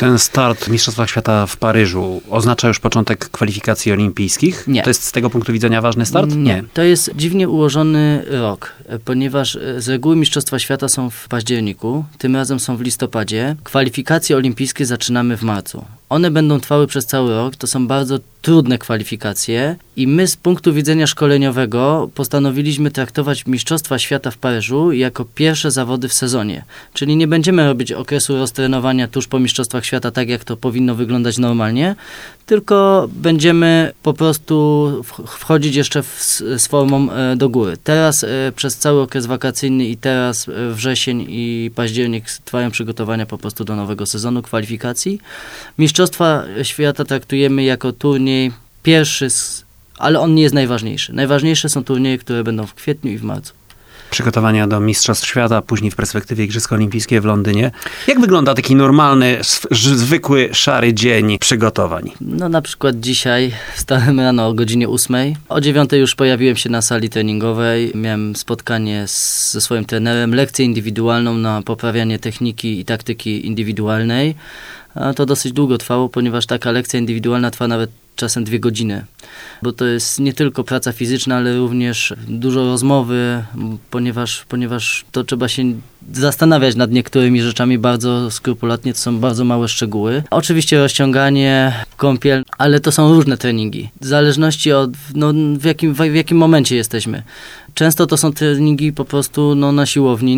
Ten start w Mistrzostwach Świata w Paryżu oznacza już początek kwalifikacji olimpijskich? Nie. To jest z tego punktu widzenia ważny start? Nie. To jest dziwnie ułożony rok, ponieważ z reguły Mistrzostwa Świata są w październiku, tym razem są w listopadzie. Kwalifikacje olimpijskie zaczynamy w marcu. One będą trwały przez cały rok, to są bardzo trudne kwalifikacje i my z punktu widzenia szkoleniowego postanowiliśmy traktować Mistrzostwa Świata w Paryżu jako pierwsze zawody w sezonie. Czyli nie będziemy robić okresu roztrenowania tuż po Mistrzostwach Świata, tak jak to powinno wyglądać normalnie, tylko będziemy po prostu wchodzić jeszcze z formą do góry. Teraz przez cały okres wakacyjny i teraz wrzesień i październik trwają przygotowania po prostu do nowego sezonu kwalifikacji. Mistrzostwa Świata traktujemy jako turniej pierwszy, ale on nie jest najważniejszy. Najważniejsze są turnieje, które będą w kwietniu i w marcu. Przygotowania do Mistrzostw Świata, później w perspektywie Igrzyska Olimpijskie w Londynie. Jak wygląda taki normalny, zwykły, szary dzień przygotowań? No na przykład dzisiaj wstałem rano o godzinie 8. O 9 już pojawiłem się na sali treningowej. Miałem spotkanie ze swoim trenerem, lekcję indywidualną na poprawianie techniki i taktyki indywidualnej. A to dosyć długo trwało, ponieważ taka lekcja indywidualna trwa nawet czasem 2 godziny, bo to jest nie tylko praca fizyczna, ale również dużo rozmowy, ponieważ to trzeba się zastanawiać nad niektórymi rzeczami bardzo skrupulatnie, to są bardzo małe szczegóły. Oczywiście rozciąganie, kąpiel, ale to są różne treningi, w zależności od w jakim momencie jesteśmy. Często to są treningi po prostu na siłowni,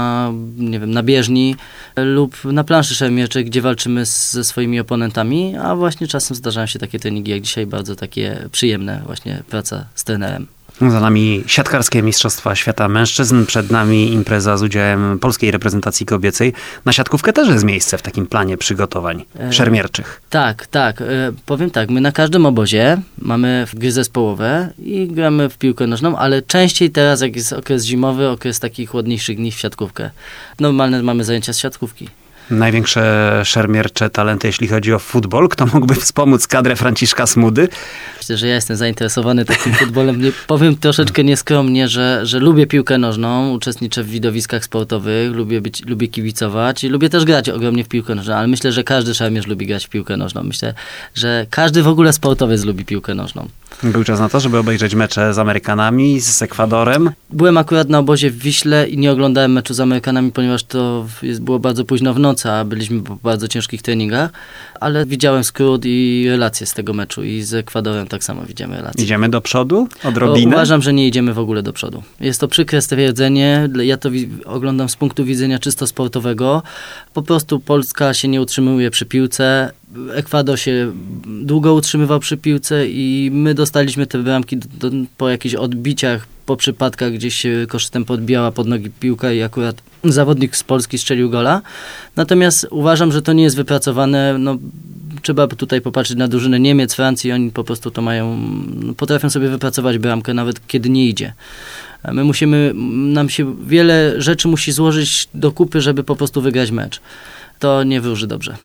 na bieżni lub na planszy szermierczej, gdzie walczymy ze swoimi oponentami, a właśnie czasem zdarzają się takie treningi jak dzisiaj, bardzo takie przyjemne właśnie praca z trenerem. Za nami siatkarskie Mistrzostwa Świata Mężczyzn, przed nami impreza z udziałem polskiej reprezentacji kobiecej. Na siatkówkę też jest miejsce w takim planie przygotowań szermierczych. Tak. Powiem tak, my na każdym obozie mamy gry zespołowe i gramy w piłkę nożną, ale częściej teraz, jak jest okres zimowy, okres takich chłodniejszych dni, w siatkówkę. Normalne mamy zajęcia z siatkówki. Największe szermiercze talenty, jeśli chodzi o futbol. Kto mógłby wspomóc kadrę Franciszka Smudy? Myślę, że ja jestem zainteresowany takim futbolem. Powiem troszeczkę nieskromnie, że lubię piłkę nożną, uczestniczę w widowiskach sportowych, lubię kibicować i lubię też grać ogromnie w piłkę nożną, ale myślę, że każdy szermierz lubi grać w piłkę nożną. Myślę, że każdy w ogóle sportowiec lubi piłkę nożną. Był czas na to, żeby obejrzeć mecze z Amerykanami, z Ekwadorem. Byłem akurat na obozie w Wiśle i nie oglądałem meczu z Amerykanami, ponieważ to było bardzo późno w nocy, a byliśmy po bardzo ciężkich treningach, ale widziałem skrót i relacje z tego meczu i z Ekwadorem tak samo widziałem relacje. Idziemy do przodu? Odrobinę? Uważam, że nie idziemy w ogóle do przodu. Jest to przykre stwierdzenie, ja to oglądam z punktu widzenia czysto sportowego. Po prostu Polska się nie utrzymuje przy piłce, Ekwador się długo utrzymywał przy piłce i my dostaliśmy te bramki po jakichś odbiciach, po przypadkach, gdzieś się kosztem podbijała pod nogi piłka i akurat zawodnik z Polski strzelił gola. Natomiast uważam, że to nie jest wypracowane. Trzeba tutaj popatrzeć na drużynę Niemiec, Francji, oni po prostu to potrafią sobie wypracować bramkę, nawet kiedy nie idzie. Nam się wiele rzeczy musi złożyć do kupy, żeby po prostu wygrać mecz. To nie wróży dobrze.